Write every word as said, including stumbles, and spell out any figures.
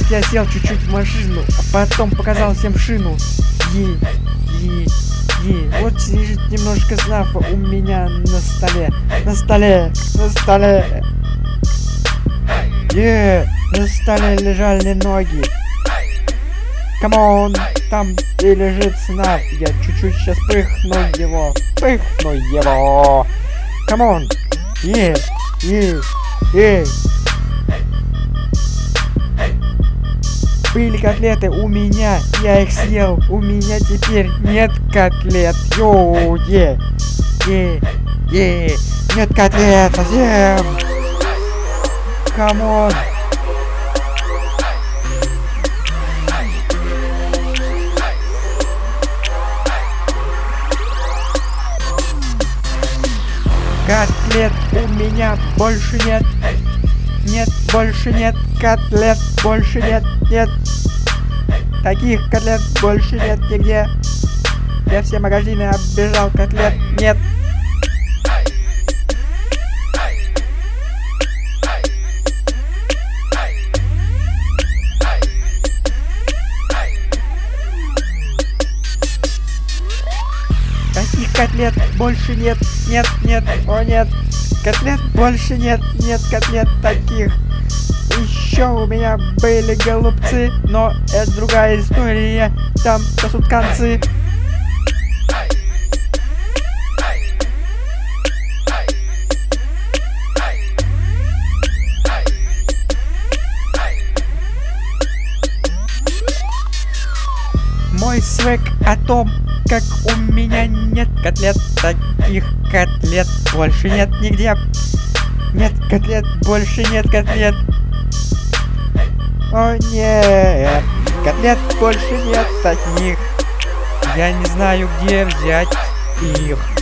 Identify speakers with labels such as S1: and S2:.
S1: я сел чуть-чуть в машину, а потом показал всем шину. Е, е, е. Вот лежит немножко снафа у меня на столе. На столе, на столе. Е, на столе лежали ноги. Камон, там и лежит снаф. Я чуть-чуть сейчас пыхну его. Пыхну его. Камон. Е, е, е. Были котлеты у меня, я их съел. У меня теперь нет котлет. Йоу, е, е, е. Нет котлет совсем. Камон. Котлет у меня больше нет. Нет, больше нет котлет, больше нет, нет. Таких котлет больше нет нигде. Я все магазины оббежал, котлет нет. Таких котлет больше нет, нет, нет, о нет. Котлет больше нет, нет котлет таких. Еще у меня были голубцы, но это другая история. Там сосут концы. Мой свек о том, как у меня нет котлет, таких котлет больше нет нигде. Нет котлет, больше нет котлет. О нет, котлет больше нет таких. Я не знаю, где взять их.